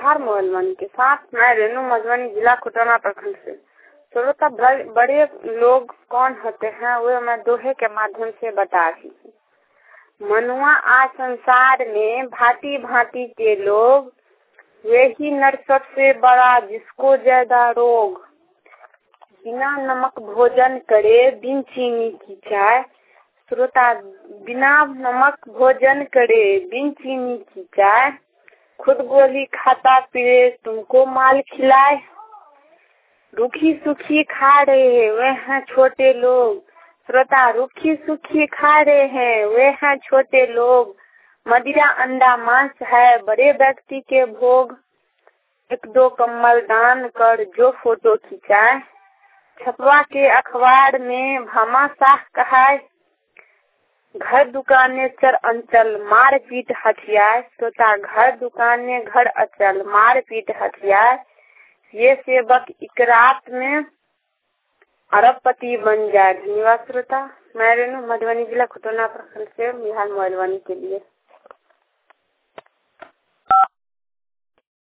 Bihar mobile के साथ मैं रेनू मधुबनी जिला खुटना प्रखंड से। श्रोता बड़े लोग कौन होते हैं वे मैं दोहे के माध्यम से बता रही हूँ। मनुआ आज संसार में भांति भांति के लोग, वे ही नर सबसे बड़ा जिसको ज्यादा रोग। बिना नमक भोजन करे बिन चीनी की चाय। श्रोता बिना नमक भोजन करे बिन चीनी की चाय। खुद गोली खाता पिए तुमको माल खिलाए। रूखी सूखी खा रहे हैं वे हैं छोटे लोग। श्रोता रूखी सूखी खा रहे हैं वे हैं छोटे लोग। मदिरा अंडा मांस है बड़े व्यक्ति के भोग। एक दो कम्बल दान कर जो फोटो खिंचाए। छपवा के अखबार में भामाशाह कहाए। घर दुकाने चर अंचल मार पीट हथियार। श्रोता घर दुकाने घर अचल मार पीट हथियार। ये सेवक एक रात में अरबपति बन जाए। धन्यवाद श्रोता। मैं रेनू मधुबनी जिला खुटना प्रखंड से बिहार मोबाइल के लिए।